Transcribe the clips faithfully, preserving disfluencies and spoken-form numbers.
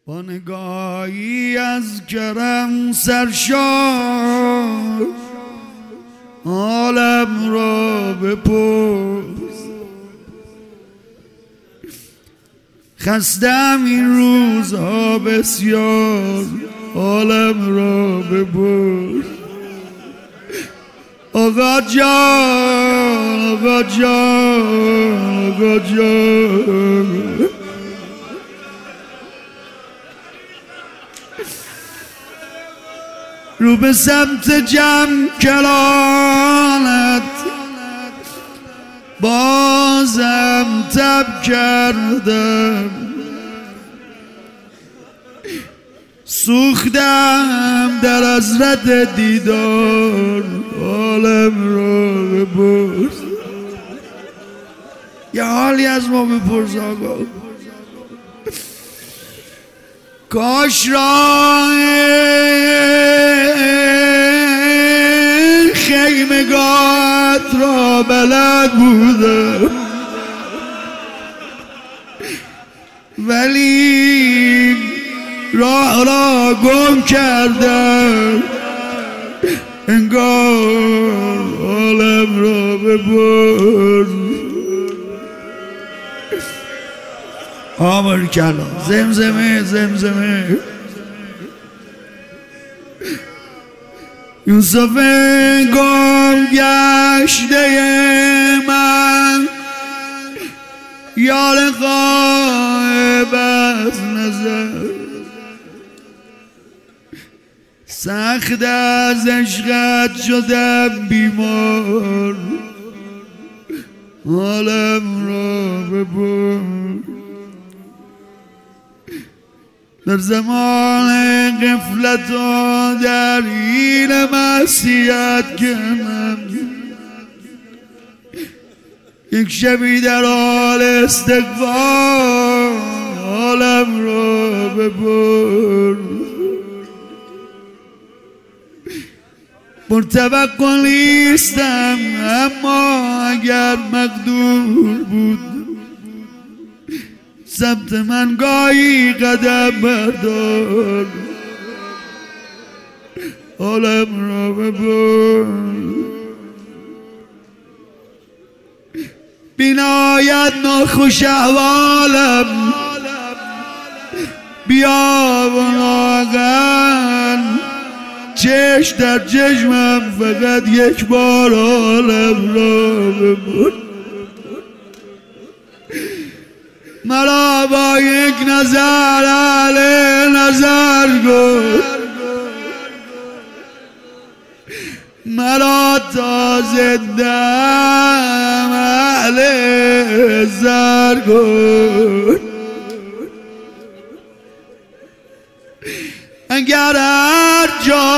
با نگاهی از کرم سرشار عالم را بپرس. خستم این روزها بسیار عالم را بپرس. آقا جان آقا جان آقا جان رو به سمت جمع کلانت بازم تب کردم. سوختم در حضرت دیدار عالم را بپرس. یه حالی از ما بپرس آقا. کاش راه خیمگات را بلد بودم ولی راه را گم کردم. انگار عالم را بپرس. آمر کلا زمزمه زمزمه یوسف گم گشته من یار غایب از نظر. سخت از عشقت شدم بیمار عالم را بپرس. در زمان غفلت و در این معصیت کنم یک شبی در حال استغفار عالم را بپرس. مرتوقع نیستم اما اگر مقدور بود سمت من گاهی قدم بردار عالم را بپرس. بینایت ناخوش احوالم بیا و لاغن چشم در چشمم فقط یک بار عالم را بپرس. مرا با یک نظر اهل نظر کن مرا تا زندم اهل زر کن. اگر هر جا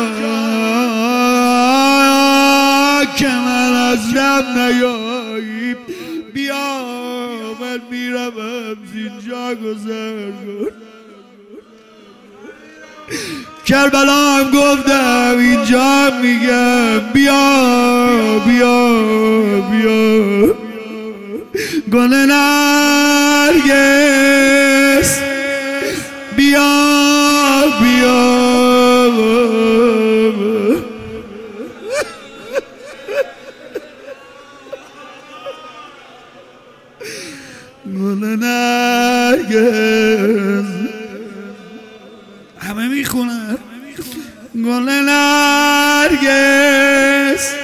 که من از رب نیایی بیا من میروم زینجا گذر کن. کربلا هم گفتم اینجا میگم بیا بیا بیا. گل نرگس بیا بیا. گل نرگس همه میخونن. گل نرگس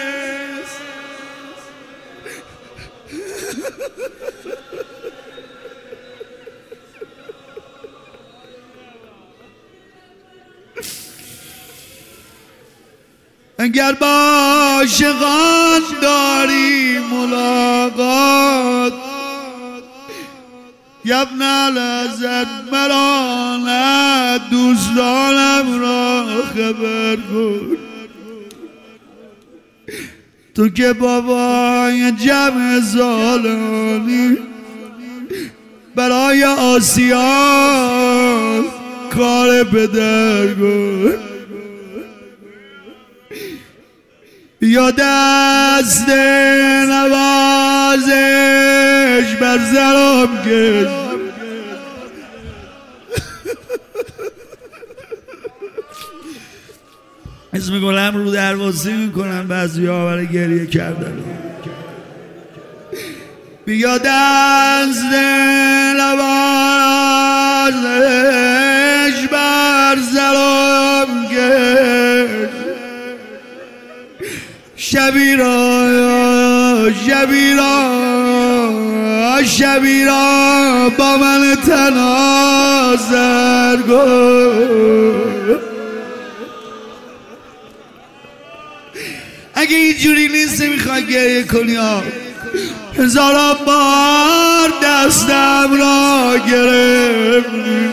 اگر با عاشقان داری ملاقات یبن الحسن مرا نه دوستانم را خبر کن. تو که بابای جمع زالانی برای آسیا کار پدر کن. یا دست نوازش بر سرم کش اسم میکنم رو درواسی میکنن بعضی ها برای گریه کردن. بیاد از دل آوازش بر سلام گشت شبی را شبی را شبی را با من تنها سرگرد. اگه اینجوری نیست نمیخوای گریه کنی ها، هزاران بار دستم را گرفتی.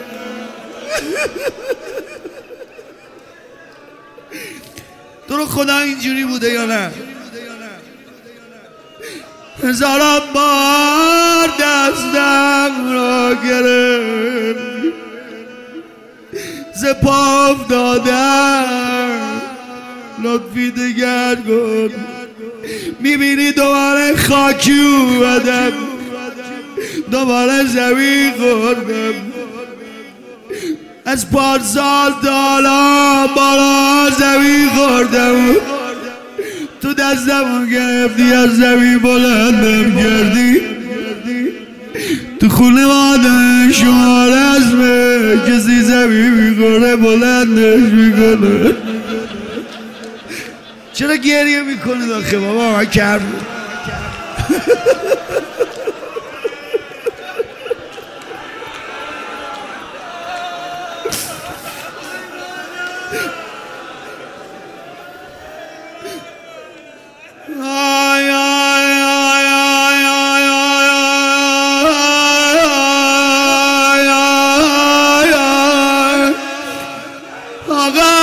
تو رو خدا اینجوری بوده یا نه؟ هزاران بار دستم را گرفتی، ز پا افتادم لطفی دگر کن. میبینی دوباره خاکی اومدم، دوباره زمین خوردم، از پارسال تا حالا بالا زمین خوردم. تو دستمو گرفتی از زمین بلندم کردی. تو خونه مادر شما رسمه کسی زمین میکنه بلندش میکنه. چرا گریه میکنه داخل بابا؟ من کرد آی آی آی آی آی آی آی آقا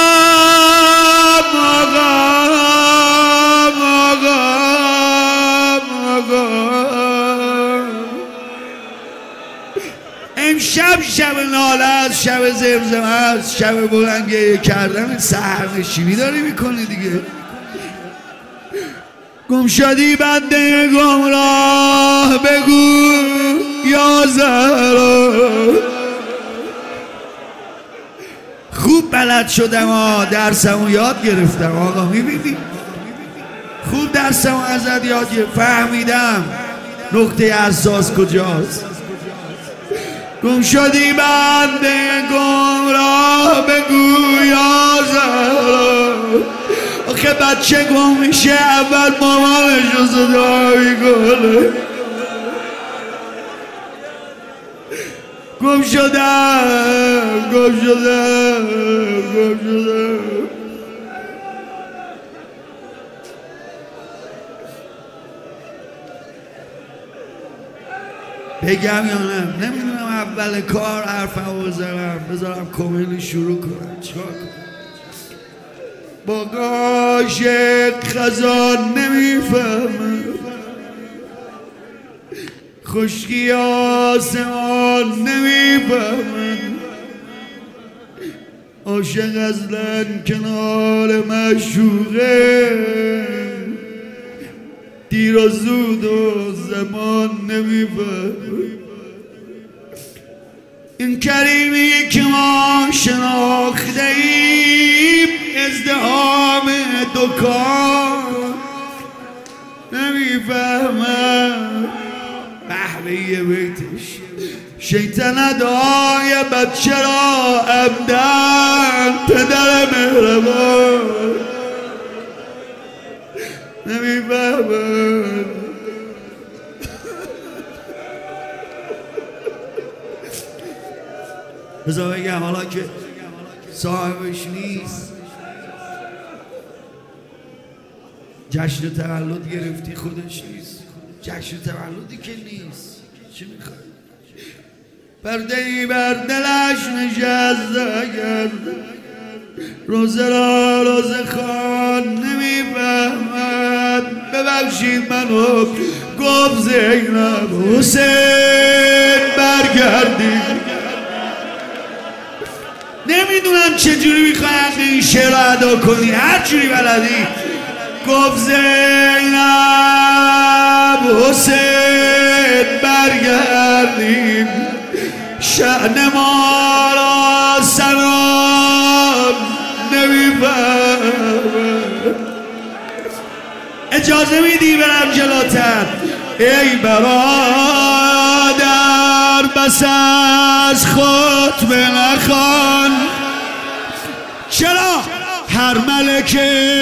امشب شب ناله است، شب زمزمه است، شب بلند گریه کردن سحرنشینی داری میکنی دیگه. گم شدی بنده گمراه بگو یا زهرا. خوب بلد شدم ها، درسمو یاد گرفتم آقا. میبینی خوب درسمو ازت یاد گرفتم، فهمیدم نقطه حساس کجاست. گم شدی بنده گمراه بگو یا زهرا. آخه بچه گم میشه اول مامانش رو صدا میکنه. گم شدم گم شدم گم شدم. بگم یا نه نمیدونم. اول کار حرفمو بزنم بذارم کاملی شروع کنم. چیکار کنم؟ با عاشق خزان نمیفهمم، خشکی آسمان نمیفهمم. عاشق اصلا کنار معشوقه، دیر و زود و زمان نمیفهمم. این کریمی که ما شناخته ایم ازدحام دکان نمیفهمم. بحبه بیتش شیطنت های بچه را عمدن پدر مهربان نمیفهمم. بذار بگم حالا که صاحبش نیست، جشن تولد گرفتی خودش نیست. جشن تولدی که نیست چی میخوای؟ پرده ای بر دلش نشسته کرد، روزه را روزه خوان نمیفهمد. ببخشید منو گفت زینب حسین برگردید. نمیدونم چجوری میخوای این شعر رو ادا کنی، هر جوری بلدی. گفت زینب حسین برگردیم، شأن ما را سلام نمیفهم. اجازه میدی برم جلوتر؟ ای برادر بس از خطبه نخوان، چرا هر ملک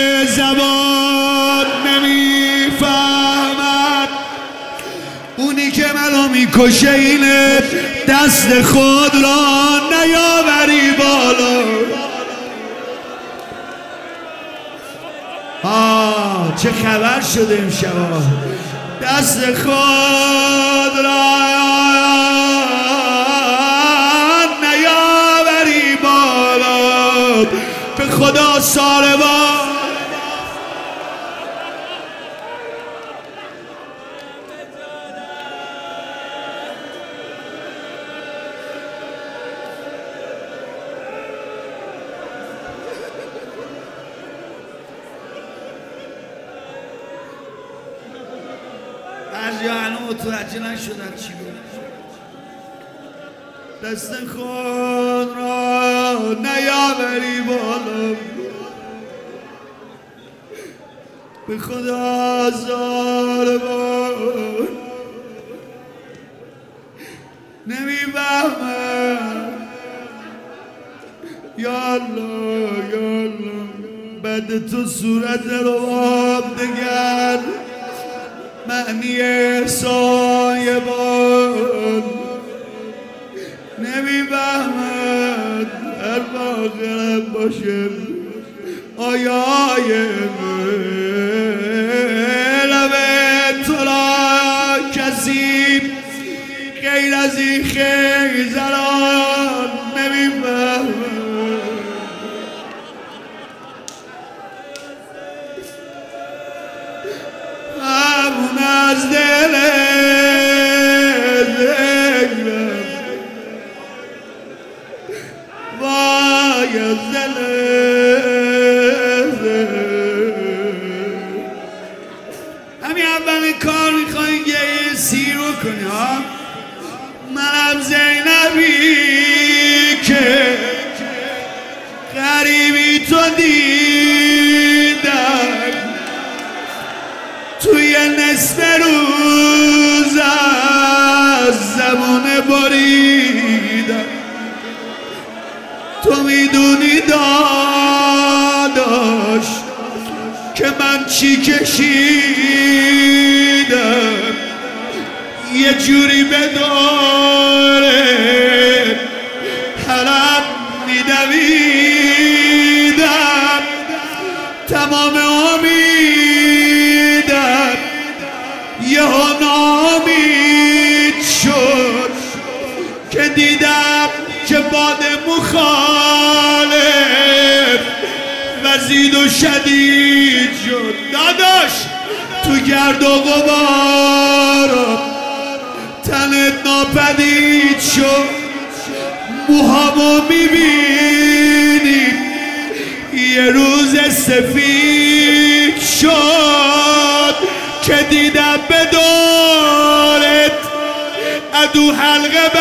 زبان نمیفهمد؟ اونی که منو میکشه اینه دست خود را نیاوری بالا. آه چه خبر شده امشبا؟ دست خود را نیاوری بالا، به خدا ساربان. بعضی هنو متوجه نشدن چی گفت. دست خود را نیاوری بالا، به خدا ظالمان نمیفهمم. یالله یالله بعد تو صورت رو دگر معنی سایبان نمیفهمد. هر باقرم باشه آیای لبه تو را کسی غیر از این خیزران نمیفهمد. همون از دل ذکرم وای از دل همین اولین کار میخواین یه سی رو کنی ها. منم زینبی که غریبی تو دیدم توی نصف روز از زمان بریدم. تو میدونی داداش که من چی کشیدم، یه جوری به داره حرم میدویدم. تمام امیدم یه نامید شد که دیدم که باد مخالف وزید و شدید شد. داداش تو گرد و غبارم تنت ناپدید شد. موهامو میبینی یه روز سفید شد که دیدم به دورت ادو حلقه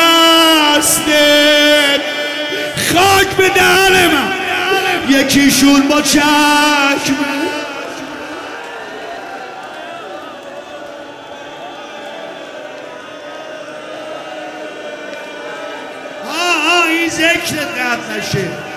بسته. خاک به دهن من یکیشون با چشم آه آه این ذکر قطع نشه.